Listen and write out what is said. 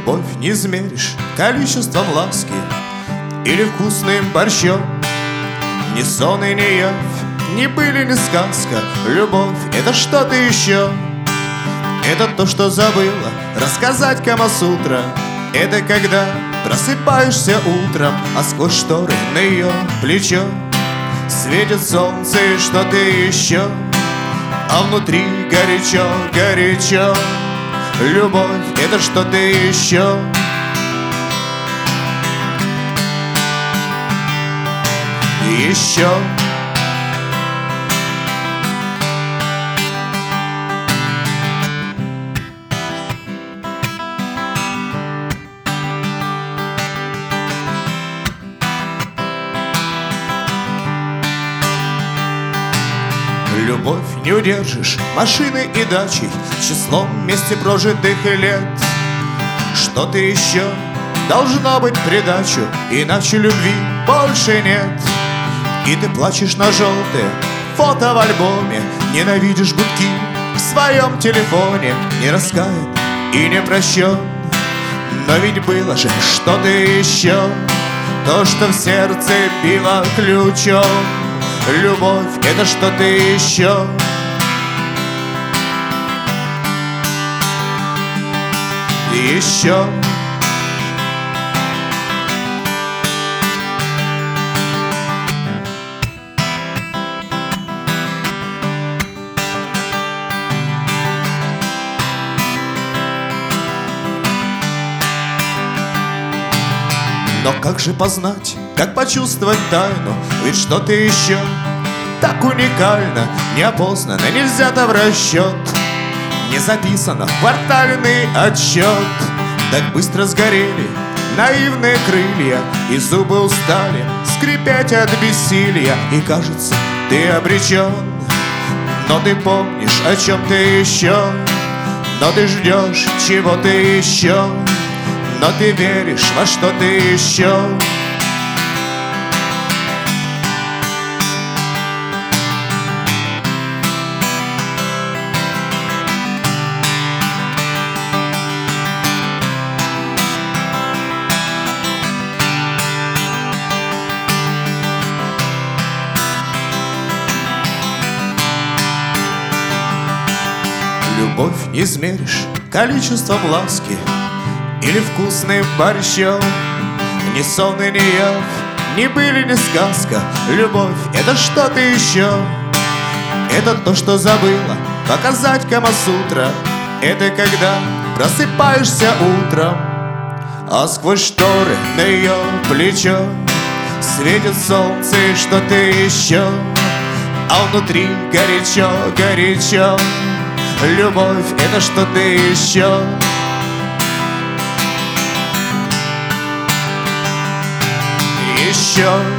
Любовь не измеришь количеством ласки или вкусным борщом. Ни сон и ни явь, ни быль, ни сказка. Любовь — это что-то еще. Это то, что забыла рассказать Камасутра. Это когда просыпаешься утром, а сквозь шторы на ее плечо светит солнце и что-то еще, а внутри горячо, горячо. Любовь — это что-то еще. Еще. Любовь не удержишь машиной и дачей, числом вместе прожитых лет. Что-то еще должно быть придачу, иначе любви больше нет. И ты плачешь на желтое фото в альбоме, ненавидишь гудки в своем телефоне. Не раскаян и не прощен, но ведь было же что-то еще, то, что в сердце било ключом. Любовь — это что-то еще. Еще. Но как же познать, как почувствовать тайну? Ведь что-то еще так уникально, неопознанно, не взято в расчет, не записано в квартальный отчет. Так быстро сгорели наивные крылья, и зубы устали скрипеть от бессилия. И кажется, ты обречен, но ты помнишь о чем-то еще, но ты ждешь чего-то еще, но ты веришь во что-то еще. Любовь не измеришь количеством ласки или вкусным борщом. Ни сон и ни явь, ни быль, ни сказка. Любовь — это что-то еще. Это то, что забыла показать Камасутра. Это когда просыпаешься утром, а сквозь шторы на ее плечо светит солнце и что-то еще, а внутри горячо, горячо. Любовь — это что-то еще. Еще.